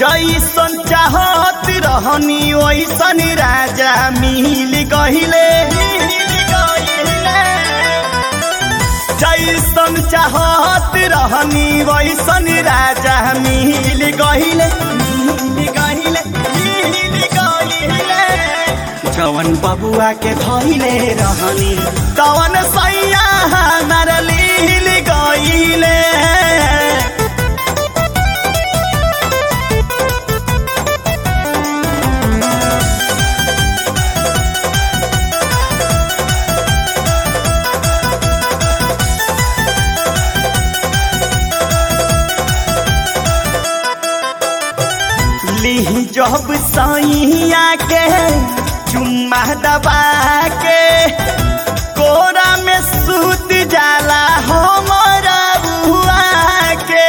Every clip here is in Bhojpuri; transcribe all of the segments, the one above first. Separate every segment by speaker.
Speaker 1: जैसन चाहत रहनी वैसन राजा मिल गहिले। जैसन चाहत रहनी वैसन राजा मिल गहिले। जवन बबुआ के धइले रहनी तवन सैया हमार लील गइले। ली जब सैया के चुम्मा दबा के कोरा में सूत जाला हमारा बुआ के।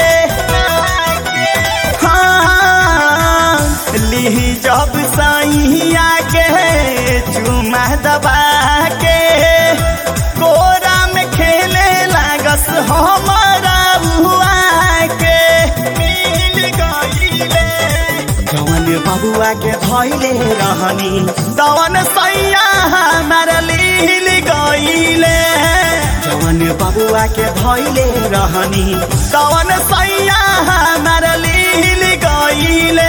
Speaker 1: हाँ ली जब सैया के चुम्मा दबा के कोरा में खेले लागस हमारा बुआ के। मिल गइले जवन बबुआ के धइले रहनी तवन सैया हमार लील गइले। जवन बबुआ के धइले रहनी तवन सैया हमार लील गइले।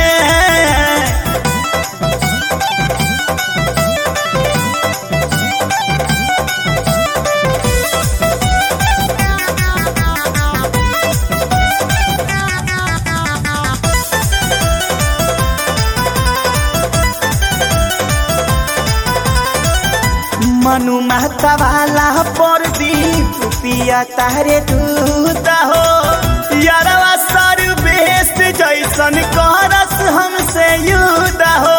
Speaker 1: मनु महता वाला प्रदीप पिया तारे दूध हो। यारवा सर्वेश जैसन करस हमसे युद्ध हो।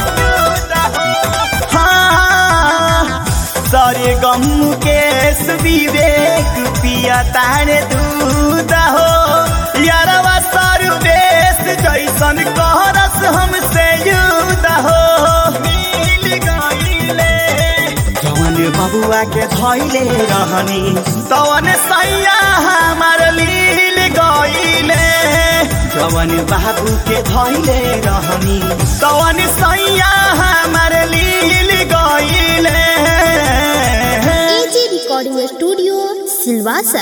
Speaker 1: हाँ सारे गम केस विवेक पिया तारे दूध हो। यारवा सर्वेश जैसन करस हमसे युद्ध हो। बबुआ के धइले रहनी तवन सैया हमार लील गइले। जवन बाबू के धइले रहनी तवन सैया हमार लील गइले।
Speaker 2: AG recording studio Silvassa.